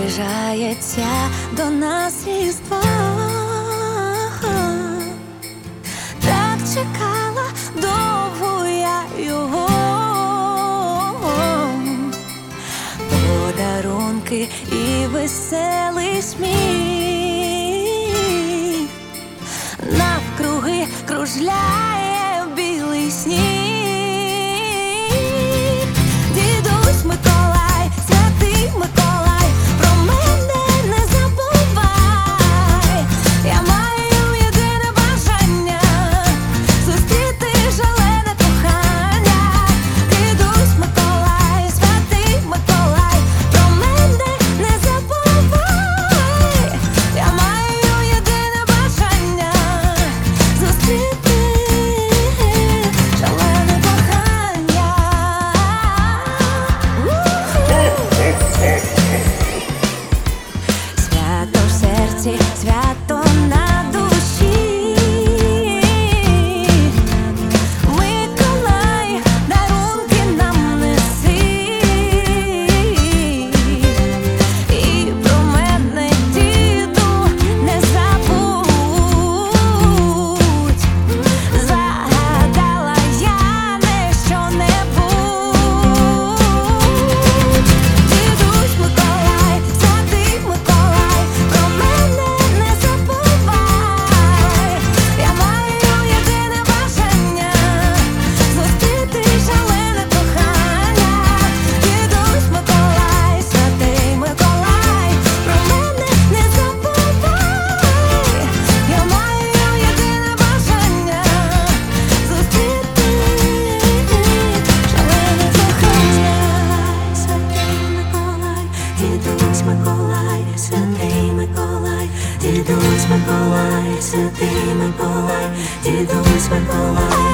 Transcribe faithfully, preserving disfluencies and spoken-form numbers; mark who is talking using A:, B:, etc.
A: наближається до нас Різдво. Так чекала довго я його, подарунки і веселий сміх, навкруги кружляє білий сніг. Дідусь Миколай, святий Миколай, про мене не забувай. Я маю єдине бажання зустріти шалене кохання. Дідусь Миколай, святий Миколай, про мене не забувай. Я маю єдине бажання зустріти шалене кохання. Свято в серці, свято на душі. Миколай, дарунки нам неси. І про мене, діду, не забудь. Загадала я не що-небудь. Дідусь Миколай, святий Миколай, про мене не забувай. Я маю єдине бажання зустріти шалене кохання. Дідусь Миколай, святий Миколай, про мене не забувай. Я маю єдине бажання зустріти шалене кохання. Святий Миколай, дідусь Миколай, святий Миколай, дідусь Миколай, святий Миколай, дідусь Миколай.